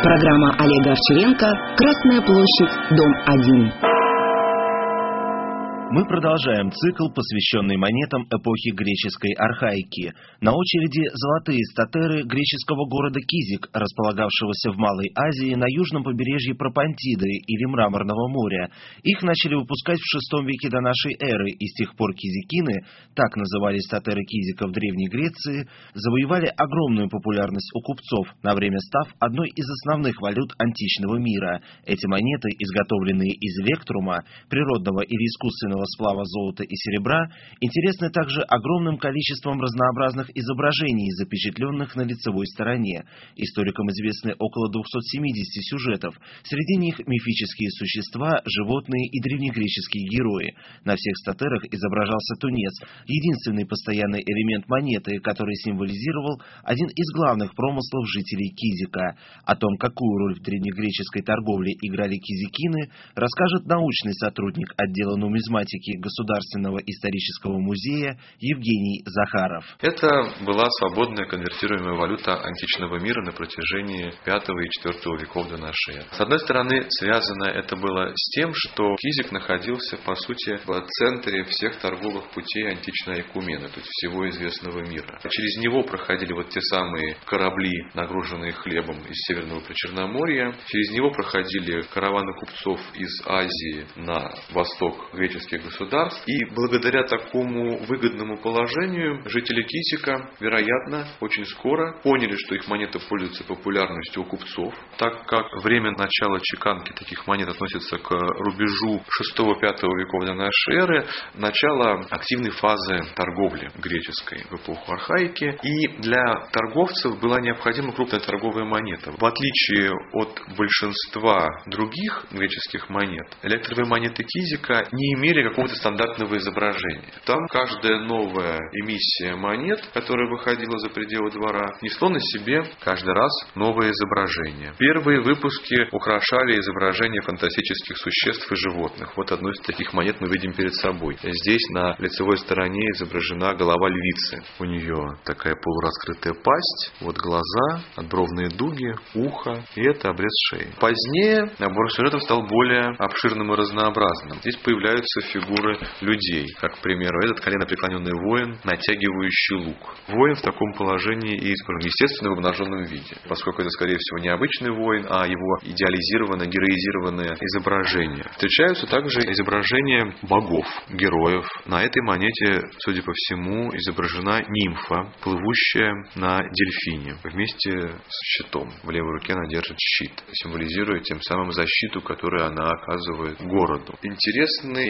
Программа Олега Овчаренко «Красная площадь, дом 1». Мы продолжаем цикл, посвященный монетам эпохи греческой архаики. На очереди золотые статеры греческого города Кизик, располагавшегося в Малой Азии на южном побережье Пропонтиды или Мраморного моря. Их начали выпускать в VI веке до нашей эры, и с тех пор кизикины, так назывались статеры Кизика в Древней Греции, завоевали огромную популярность у купцов, на время став одной из основных валют античного мира. Эти монеты, изготовленные из электрума, природного или искусственного сплава золота и серебра, интересны также огромным количеством разнообразных изображений, запечатленных на лицевой стороне. Историкам известны около 270 сюжетов. Среди них мифические существа, животные и древнегреческие герои. На всех статерах изображался тунец, единственный постоянный элемент монеты, который символизировал один из главных промыслов жителей Кизика. О том, какую роль в древнегреческой торговле играли кизикины, расскажет научный сотрудник отдела нумизматики Государственного исторического музея Евгений Захаров. Это была свободная конвертируемая валюта античного мира на протяжении V и IV веков до нашей эры. С одной стороны, связано это было с тем, что Кизик находился, по сути, в центре всех торговых путей античной Айкумены, то есть всего известного мира. Через него проходили вот те самые корабли, нагруженные хлебом из Северного Причерноморья. Через него проходили караваны купцов из Азии на восток греческих государств. И благодаря такому выгодному положению жители Кизика, вероятно, очень скоро поняли, что их монеты пользуются популярностью у купцов. Так как время начала чеканки таких монет относится к рубежу VI-V веков до нашей эры, начало активной фазы торговли греческой в эпоху архаики. И для торговцев была необходима крупная торговая монета. В отличие от большинства других греческих монет, электровые монеты Кизика не имели какого-то стандартного изображения. Там каждая новая эмиссия монет, которая выходила за пределы двора, несла на себе каждый раз новое изображение. Первые выпуски украшали изображения фантастических существ и животных. Вот одну из таких монет мы видим перед собой. Здесь на лицевой стороне изображена голова львицы. У нее такая полураскрытая пасть, вот глаза, надбровные дуги, ухо, и это обрез шеи. Позднее набор сюжетов стал более обширным и разнообразным. Здесь появляются фигуры людей. Как, к примеру, этот коленопреклоненный воин, натягивающий лук. Воин в таком положении и избран, естественно, в обнаженном виде, поскольку это, скорее всего, не обычный воин, а его идеализированное, героизированное изображение. Встречаются также изображения богов, героев. На этой монете, судя по всему, изображена нимфа, плывущая на дельфине, вместе с щитом. В левой руке она держит щит, символизируя тем самым защиту, которую она оказывает городу. Интересные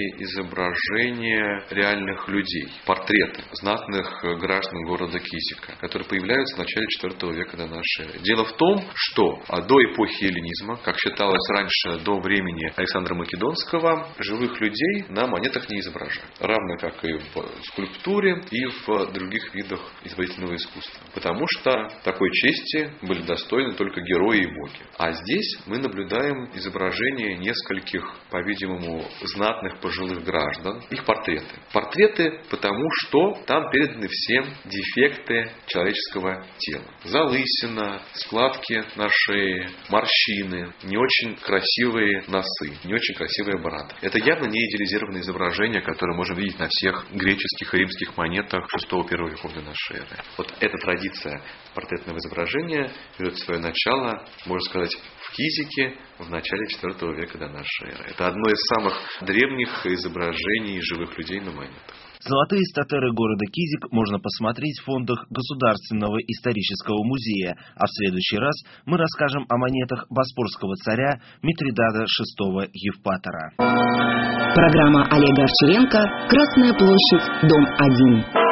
изображения реальных людей, портреты знатных граждан города Кизика, которые появляются в начале IV века до нашей эры. Дело в том, что до эпохи эллинизма, как считалось раньше, до времени Александра Македонского, живых людей на монетах не изображали. Равно как и в скульптуре, и в других видах изобразительного искусства. Потому что такой чести были достойны только герои и боги. А здесь мы наблюдаем изображение нескольких, по-видимому, знатных пожилых граждан, их портреты. Портреты потому, что там переданы все дефекты человеческого тела. Залысина, складки на шее, морщины, не очень красивые носы, не очень красивая борода. Это явно не идеализированное изображение, которое можем видеть на всех греческих и римских монетах VI-I веков до нашей эры. Вот эта традиция портретного изображения берет свое начало, можно сказать, в Кизике в начале IV века до нашей эры. Это одно из самых древних изображений живых людей на монетах. Золотые статеры города Кизик можно посмотреть в фондах Государственного исторического музея, а в следующий раз мы расскажем о монетах боспорского царя Митридата VI Евпатора. Программа Олега Овчаренко «Красная площадь, дом 1».